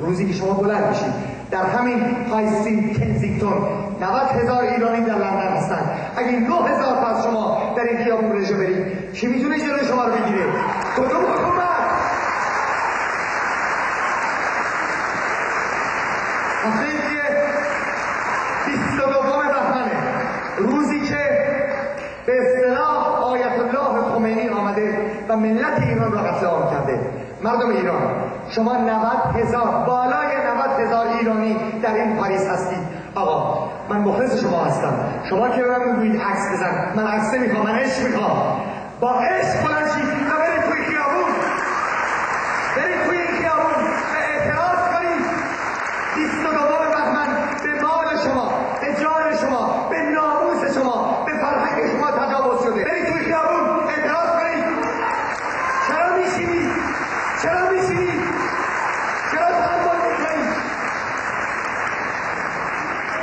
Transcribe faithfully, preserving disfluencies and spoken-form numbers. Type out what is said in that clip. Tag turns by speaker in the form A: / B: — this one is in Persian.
A: روزی که شما بلند میشید در همین های استریت کنزینگتون نود هزار ایرانی در لندن هستند، اگه نه هزار تا از شما در این خیابون رژه برید، کی میتونه جلوی شما رو بگیره؟ کدوم حکومت؟ هفته دیگه بیست و دوم بهمنه، روزی که به اصطلاح آیت الله خمینی آمده و ملت ایران را قتل عام کرده. مردم ایران، شما نود هزار، بالای نود هزار ایرانی در این پاریس هستید. آقا من مخلص شما هستم، شما که به من میگویید عکس بزن، من عکس نمیخوام، من عشق میخوام. با عشق بلند شید و برید توی خیابون، برید توی